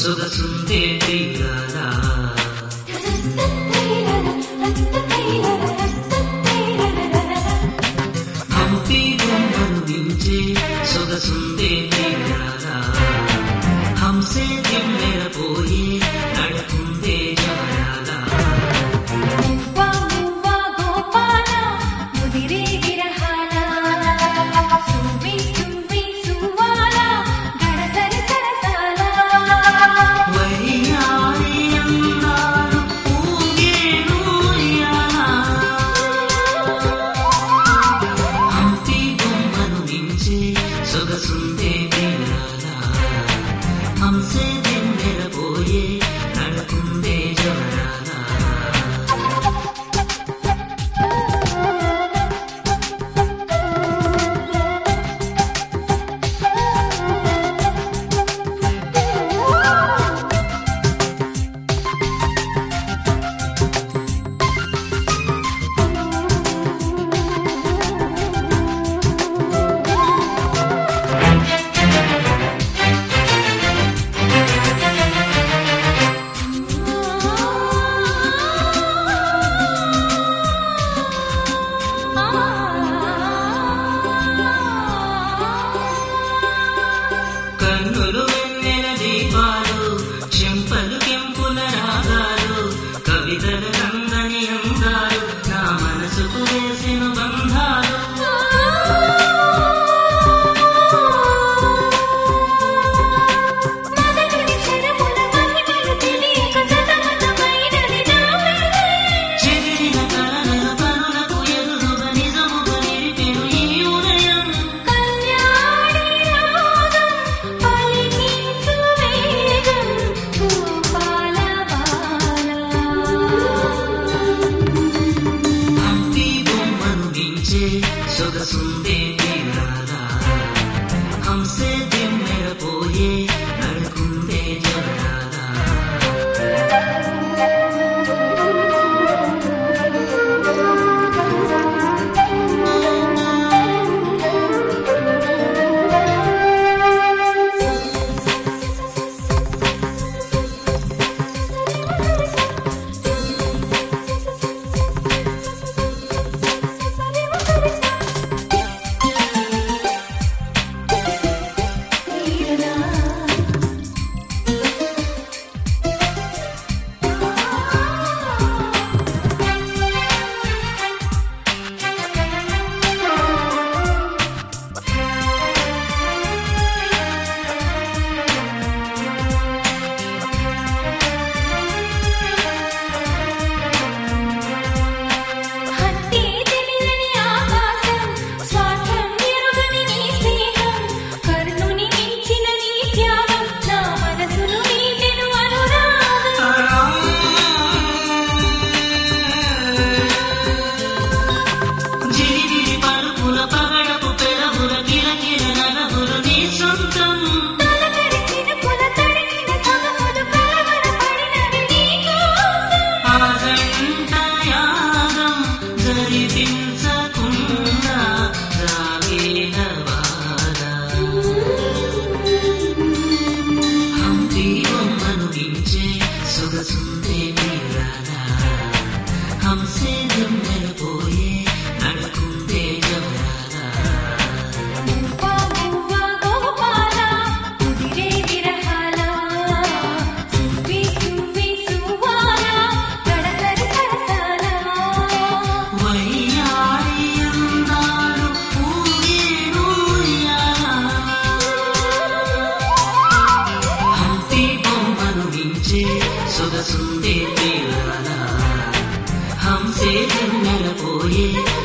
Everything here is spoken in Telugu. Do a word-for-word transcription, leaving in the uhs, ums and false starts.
సొగసుందే తీరాల హంపి బొమ్మను మించే సొగసుందే తీరాల హంసే దిమ్మెరపోయే నడుకుందే జవరాల సొగసుందే తీరాల హంసే దిమ్మెరపోయే నడుకుందే జవరాల కన్నులు వెన్నెల దీపాలు చెంపలు కెంపుల రాగాలు కవితలు నందని అందాలు నా మనసుకు వేసిన బంధాలు చెదిరిన కలల కనులకు ఎదురుగా నిజముగా నిలిపెను ఈ ఉదయం హంపి బొమ్మను మించే సొగసుందే తీరాల హంసే దిమ్మెరపోయే నడుకుందే జవరాల సొగసుందే తీరాల హంసే దిమ్మెరపోయే నడుకుందే జవరాల వయ్యారి అందాలు ఊగేను ఉయ్యాల హంపి బొమ్మను మించే సొగసుందే తీరాల హంసే దిమ్మెరపోయే